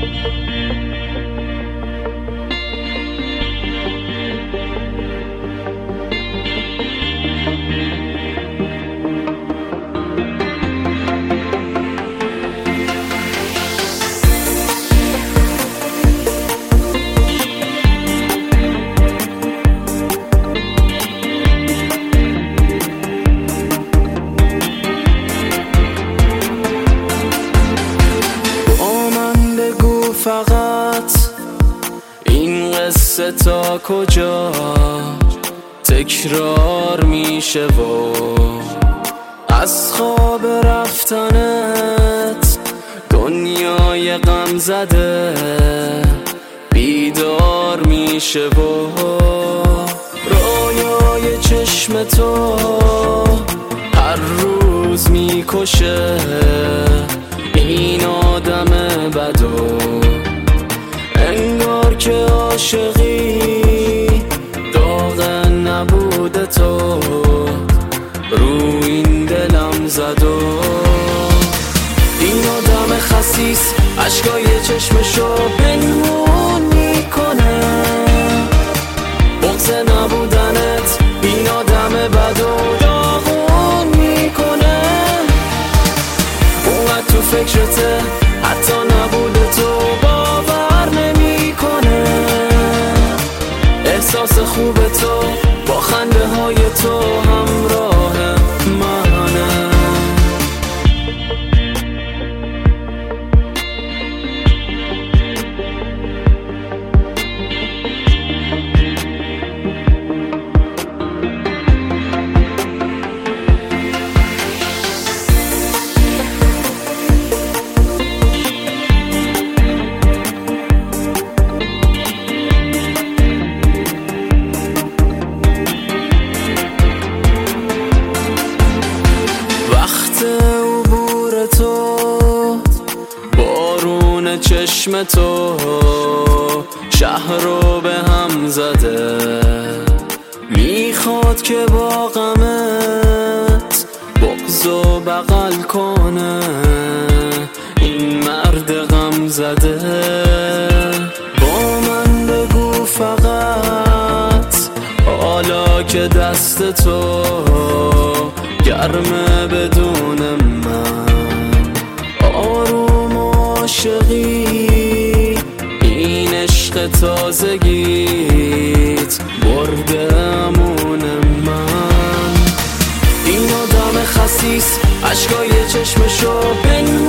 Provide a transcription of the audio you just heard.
فقط این قصه تا کجا تکرار میشه و از خواب رفتنت دنیای غم زده بیدار میشه و رویای چشم تو هر روز میکشه این آدم بدو انگار که عاشقی داغ نبوده تو رو این دلم زد و این آدم خسیس اشکای چشمشو پنهون میکنه بغض نبودنت این آدم بدو داغون میکنه اونقدر تو فکرته حتی نبوده تو باور نمیکنه احساس خوب تو با خنده های تو همراه منه عبور تو بارون چشم تو شهر رو به هم زده میخواد که با غمت بغض و بغل کنه این مرد غم زده با من بگو فقط حالا که دست تو گرمه بدون من آروم و عاشقی این عشق تازگیت برده امون من این آدم خسیس اشکای چشمشو